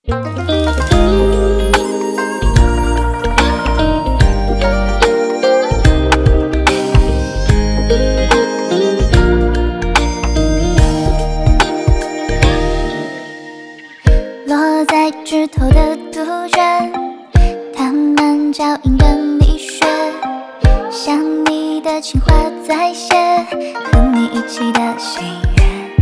落在指头的杜鹃，它们脚印任你选，想你的情话再写，和你一起的喜悦。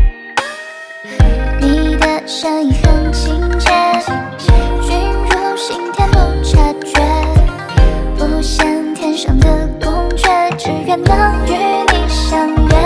你的声音很亲切，进入心田不察觉，不像天上的公雀，只愿能与你相约。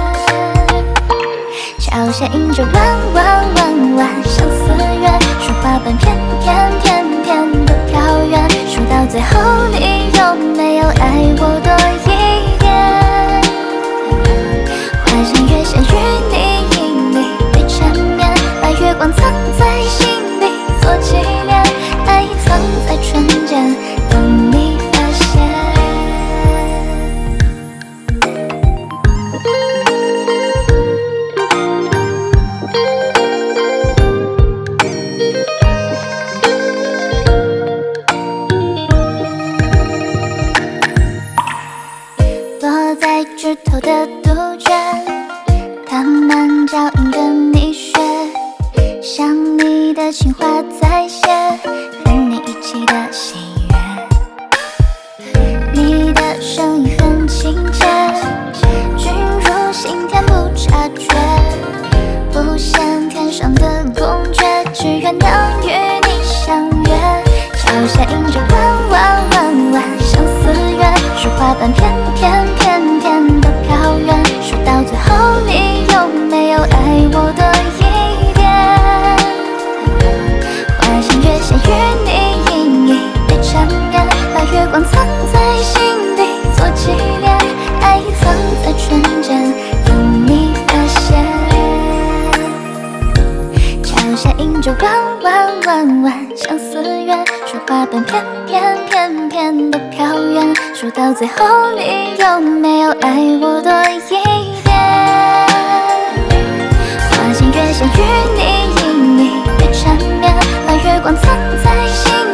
桥下映着弯弯弯弯相思月，说话般偏偏偏偏的飘远，说到最后你有没有爱我多一点？花前月下与你一米对缠绵，把月光藏在心里做纪念，爱藏在唇间等你发现。落在指头的杜鹃，它们脚印任你选，想你的情话再写，和你一起的喜悦。你的声音很亲切，进入心田不察觉，不像天上的公雀，只愿能与你相约。桥下映着弯弯弯弯相思月，说话般偏偏偏偏的飘远，说到最后你有没有爱我多一点？花前月下与你一米对缠绵，把月光藏在心里做纪念，爱藏在唇间等你发现。桥下映着弯弯弯弯相思月，说话般偏偏偏偏的飘远，说到最后你有没有爱我多一点？花前月下与你一米对缠绵，把月光藏在心